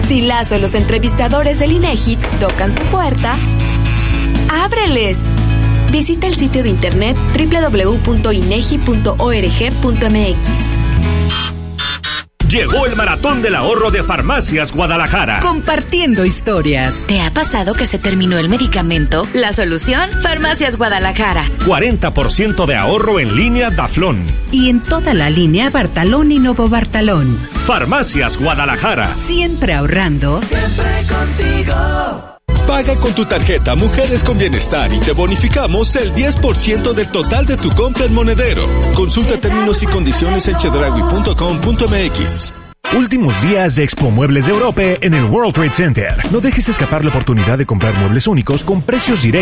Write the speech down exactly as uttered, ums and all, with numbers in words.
Si las o los entrevistadores del INEGI tocan tu puerta, ¡ábreles! Visita el sitio de internet doble u doble u doble u punto inegi punto org punto m x. Llegó el maratón del ahorro de Farmacias Guadalajara. Compartiendo historias. ¿Te ha pasado que se terminó el medicamento? La solución, Farmacias Guadalajara. cuarenta por ciento de ahorro en línea Daflón. Y en toda la línea Bartalón y Novobartalón. Farmacias Guadalajara. Siempre ahorrando. Siempre contigo. Paga con tu tarjeta Mujeres con Bienestar y te bonificamos el diez por ciento del total de tu compra en Monedero. Consulta términos y condiciones en chedraui punto com punto m x. Últimos días de Expo Muebles de Europa en el World Trade Center. No dejes escapar la oportunidad de comprar muebles únicos con precios directos